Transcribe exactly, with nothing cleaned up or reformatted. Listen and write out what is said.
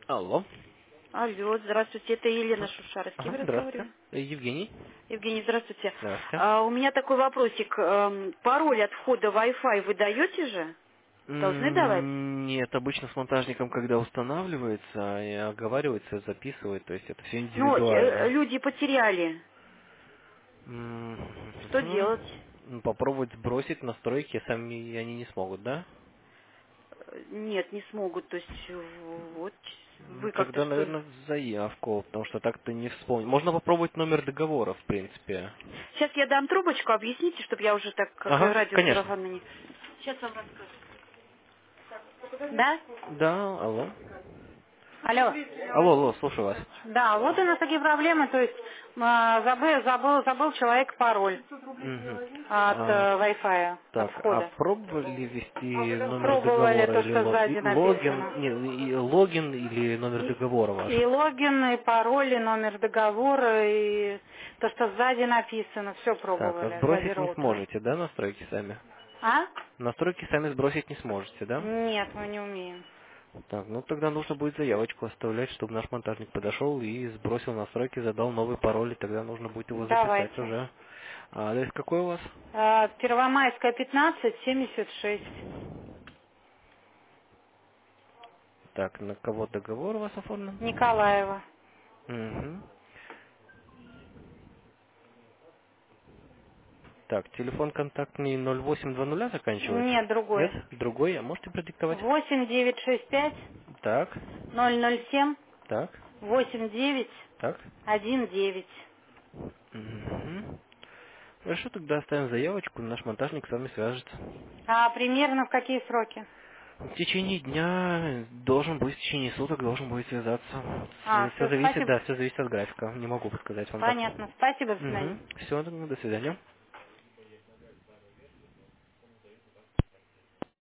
Алло. Алло, здравствуйте, это Елена Слыш- Шушарский, Ага, вы здравствуйте. разговаривали? Э, Евгений. Евгений, здравствуйте. Здравствуйте. А, у меня такой вопросик. Эм, Пароль от входа Wi-Fi вы даете же? Должны давать? М, Нет, обычно с монтажником, когда устанавливается, и оговаривается, записывает, то есть это все Ну, э, индивидуально. люди потеряли. М, Что делать? ну, Попробовать сбросить настройки, сами они не смогут, да? Э, Нет, не смогут. То есть, э, вот, Ну, вы как-то тогда, что? наверное, в заявку, потому что так-то не вспомню. Можно попробовать номер договора, в принципе. Сейчас я дам трубочку, объясните, чтобы я уже так, как Ага, радио конечно. сарафанное. Сейчас вам расскажу. Да? Да, алло. Алло. Алло, алло, слушаю вас. Да, вот у нас такие проблемы, то есть а, забыл, забыл, забыл человек пароль Мгм. от А, э, Wi-Fi, от Так, а входа. пробовали ввести номер Пробовали договора то, или что лог- и- сзади логин, написано. не, и логин или номер И, договора ваш? и логин, и пароль, и номер договора, и то, что сзади написано, все Так, а пробовали, сзади сбросить не роутера. сможете, да, настройки сами? А? Настройки сами сбросить не сможете, да? Нет, мы не умеем. Так, ну тогда нужно будет заявочку оставлять, чтобы наш монтажник подошел и сбросил настройки, задал новый пароль, и тогда нужно будет его записать Давайте. уже. А адрес какой у вас? А, Первомайская, пятнадцать, семьдесят шесть. Так, на кого договор у вас оформлен? Николаева. Угу. Так, телефон контактный ноль восемь два нуля заканчивается? Нет, Нет? другой. Другой, а можете продиктовать? Восемь девять шесть пять Так, ноль ноль семь так, восемь девять так. один девять. Мгм. Хорошо, тогда оставим заявочку, наш монтажник с вами свяжется. А примерно в какие сроки? В течение дня должен быть, в течение суток должен будет связаться. А, Все все, зависит, спасибо. да, все зависит от графика. Не могу подсказать вам так. Понятно. Спасибо, до свидания. Угу. Все, до свидания.